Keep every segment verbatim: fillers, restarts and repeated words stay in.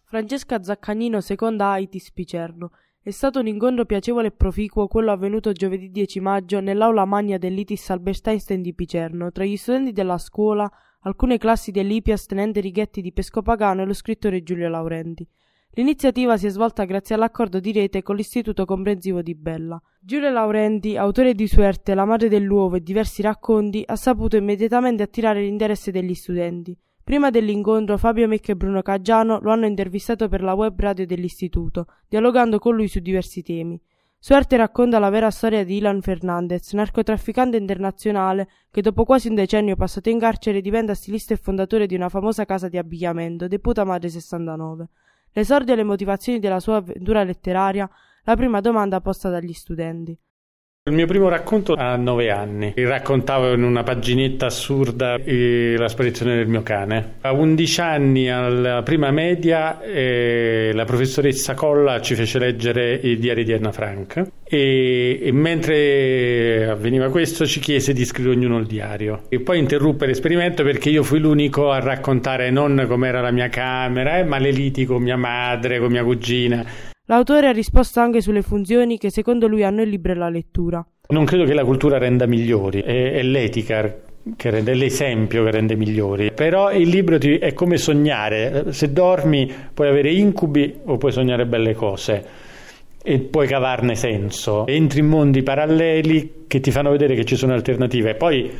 Francesca Zaccagnino, seconda A I T I S Picerno. È stato un incontro piacevole e proficuo quello avvenuto giovedì dieci maggio nell'aula magna dell'I T I S Albert Einstein di Picerno, tra gli studenti della scuola, alcune classi dell'I P I A S tenente Righetti di Pescopagano e lo scrittore Giulio Laurenti. L'iniziativa si è svolta grazie all'accordo di rete con l'Istituto Comprensivo di Bella. Giulio Laurenti, autore di Suerte, La madre dell'uovo e diversi racconti, ha saputo immediatamente attirare l'interesse degli studenti. Prima dell'incontro Fabio Mecca e Bruno Caggiano lo hanno intervistato per la web radio dell'istituto, dialogando con lui su diversi temi. Suerte racconta la vera storia di Ilan Fernandez, narcotrafficante internazionale che dopo quasi un decennio passato in carcere diventa stilista e fondatore di una famosa casa di abbigliamento, Deputa Madre sessantanove. L'esordio e le motivazioni della sua avventura letteraria, la prima domanda posta dagli studenti. Il mio primo racconto a nove anni. Raccontavo in una paginetta assurda eh, la sparizione del mio cane. A undici anni, alla prima media, eh, la professoressa Colla ci fece leggere i diari di Anna Frank e, e mentre avveniva questo ci chiese di scrivere ognuno il diario. E poi interruppe l'esperimento perché io fui l'unico a raccontare non com'era la mia camera, eh, ma le liti con mia madre, con mia cugina. L'autore ha risposto anche sulle funzioni che secondo lui hanno il libro e la lettura. Non credo che la cultura renda migliori, è, è l'etica che rende, è l'esempio che rende migliori. Però il libro ti, è come sognare, se dormi puoi avere incubi o puoi sognare belle cose e puoi cavarne senso. Entri in mondi paralleli che ti fanno vedere che ci sono alternative, poi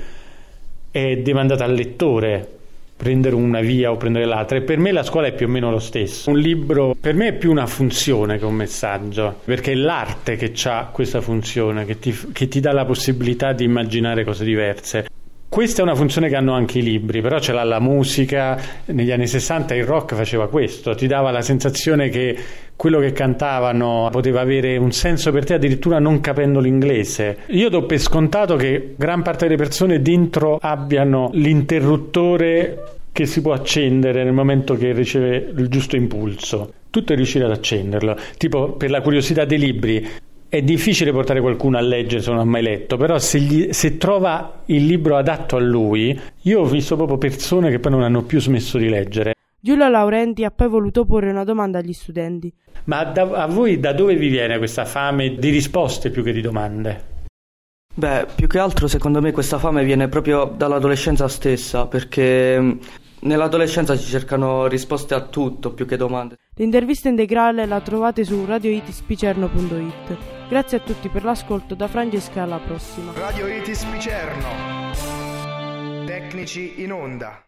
è demandata al lettore prendere una via o prendere l'altra, e per me la scuola è più o meno lo stesso. Un libro per me è più una funzione che un messaggio, perché è l'arte che ha questa funzione, che ti, che ti dà la possibilità di immaginare cose diverse. Questa è una funzione che hanno anche i libri, però ce l'ha la musica. Negli anni sessanta il rock faceva questo, ti dava la sensazione che quello che cantavano poteva avere un senso per te addirittura non capendo l'inglese. Io do per scontato che gran parte delle persone dentro abbiano l'interruttore che si può accendere nel momento che riceve il giusto impulso. Tutto è riuscire ad accenderlo. Tipo, per la curiosità dei libri, è difficile portare qualcuno a leggere se non ha mai letto, però se, gli, se trova il libro adatto a lui, io ho visto proprio persone che poi non hanno più smesso di leggere. Giulio Laurenti ha poi voluto porre una domanda agli studenti. Ma da, a voi da dove vi viene questa fame di risposte più che di domande? Beh, più che altro secondo me questa fame viene proprio dall'adolescenza stessa, perché nell'adolescenza si cercano risposte a tutto più che domande. L'intervista integrale la trovate su radio itispicerno punto it. Grazie a tutti per l'ascolto, da Francesca alla prossima. Radio I T I S Picerno. Tecnici in onda.